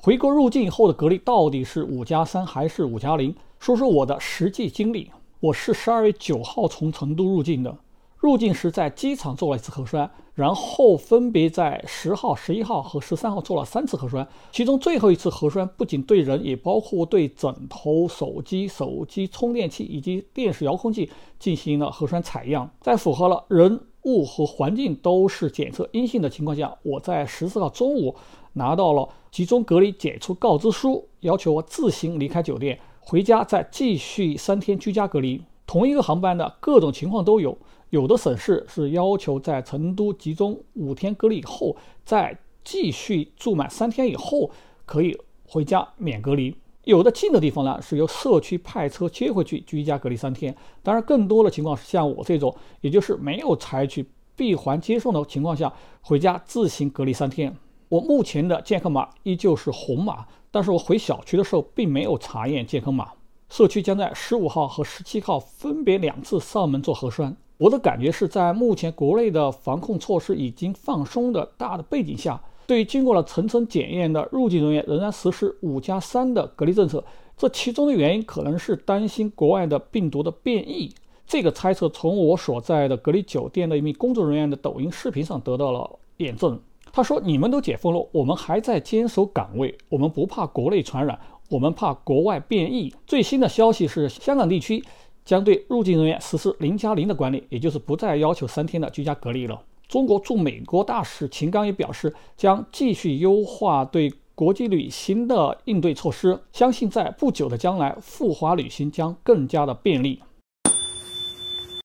回国入境后的隔离到底是5+3还是5+0？说说我的实际经历。我是12月9号从成都入境的，入境时在机场做了一次核酸，然后分别在10号、11号和13号做了3次核酸。其中最后一次核酸不仅对人，也包括对枕头、手机充电器以及电视遥控器进行了核酸采样。在符合了人、物和环境都是检测阴性的情况下，我在14号中午拿到了集中隔离解除告知书，要求我自行离开酒店，回家再继续3天居家隔离。同一个航班的各种情况都有，有的省市是要求在成都集中5天隔离以后，再继续住满3天以后可以回家免隔离。有的近的地方呢，是由社区派车接回去居家隔离3天。当然更多的情况是像我这种，也就是没有采取闭环接送的情况下，回家自行隔离3天。我目前的健康码依旧是红码，但是我回小区的时候并没有查验健康码。社区将在15号和17号分别2次上门做核酸。我的感觉是在目前国内的防控措施已经放松的大的背景下，对于经过了层层检验的入境人员仍然实施5+3的隔离政策。这其中的原因可能是担心国外的病毒的变异。这个猜测从我所在的隔离酒店的一名工作人员的抖音视频上得到了验证。他说，你们都解封了，我们还在坚守岗位，我们不怕国内传染，我们怕国外变异。最新的消息是，香港地区将对入境人员实施0+0的管理，也就是不再要求3天的居家隔离了。中国驻美国大使秦刚也表示，将继续优化对国际旅行的应对措施，相信在不久的将来，赴华旅行将更加的便利。